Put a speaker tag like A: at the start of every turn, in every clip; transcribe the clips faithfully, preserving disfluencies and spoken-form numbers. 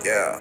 A: Yeah.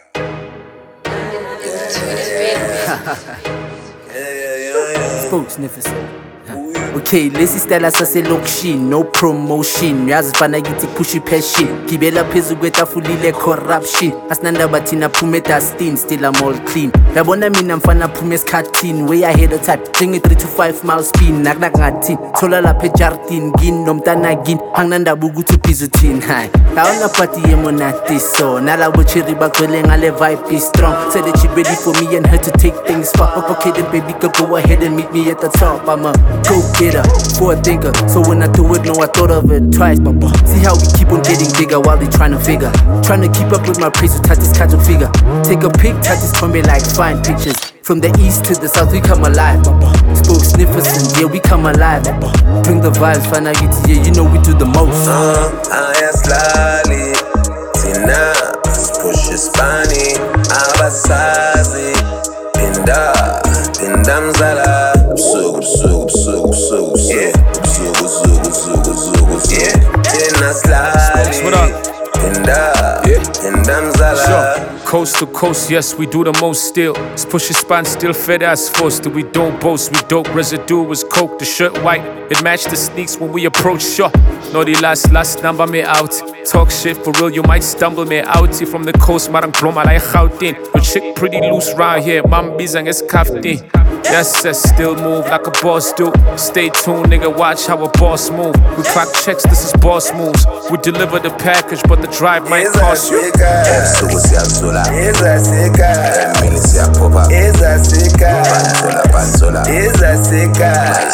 B: Spokes Nifferson. Okay, lesi stela saselokishini, no promotion. Yazi fana githi push passion. Gibela phezulu kwetafulile corruption. Asinandaba thina phume dustin, still I'm all clean. Yabona mina mfana phume esikhathini, way ahead of time. Njengi three to five mile spin, naknak ngathini. Thola lapha ejardini, ngini nomntana gini. Anginandaba ukuthi ubhizi uthini. Hayi, awuna party yemonati so. Nalabo cherry bagcwele ngale vibe is strong. Said that she ready for me and her to take things far. Okay then baby girl, go ahead and meet me at the top. I'm a go-getter, for a thinker. So when I do it, no, I thought of it twice, papa. See how we keep on getting bigger while they trying to figure. Trying to keep up with my pace to touch this kind of figure. Take a pic, touch this combi like fine pictures. From the east to the south, we come alive, papa. Spokes Nifferson, yeah, we come alive, papa. Bring the vibes, find out it, yeah, you know we do the most.
A: Uh, I am slowly, Tina, push Spani, Abasazi, Pinda, Pinda Mzala, Sugu, Sugu, Sugu, Sugu, yeah, Sugu, Sugu, Sugu, Sugu, yeah, Tina slowly,
C: what up?
A: Pinda, Pinda Mzala.
C: Sure. Coast to coast, yes, we do the most still. It's push your span, still fed as forced. We don't boast, we dope. Residue was coke, the shirt white. It matched the sneaks when we approach. Sure, no, the last, last number me out. Talk shit for real, you might stumble me out. From the coast, marang ploma like Gauteng. Your chick pretty loose round here, mam bizang is kafti. Yes, yes, still move like a boss do. Stay tuned, nigga, watch how a boss move. We clock checks, this is boss moves. We deliver the package, but the drive might cost you.
A: Eza seka, Emilia Popa. Eza seka, Panzola, Panzola. Eza seka,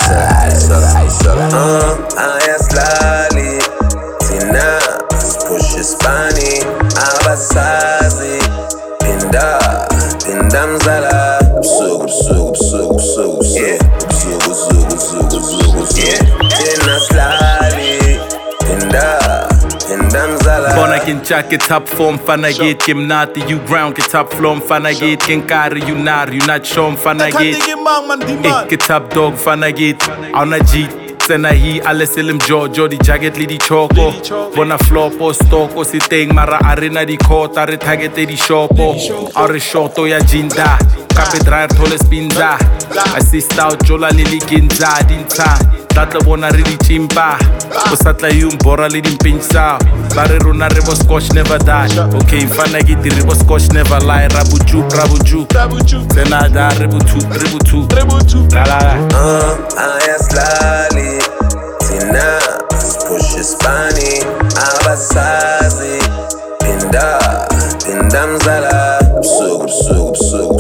A: uh, I am slowly, Tina, push Spani, Abasazi, Pinda, Pinda Mzala, Sugu, Sugu, Sugu, Sugu, yeah, Sugu, Sugu, Sugu, Sugu, yeah, Tina slowly, Pinda.
D: Bona kinchak ke top form fana get kim nati you ground ke top floor fana get kin kar you nar you not show fana get ik ke top dog fana get ona jeet sena hi alle selim jo jodi jacket li di choko bona floor post toko si teng mara arena di court are target di shopo are shoto ya jinda kape dryer thole spinza assist out jola lili kinza dinta Tatla bona re di chimpa o satla yu mbora le di mpinsa ba re rona re bo scotch never die okay mfana ke di re bo scotch never lie rabuju rabuju sena da re butu re butu re butu la la
A: uh I am slowly Tina push Spani Abasazi Pinda Pinda Mzala Sugu Sugu Sugu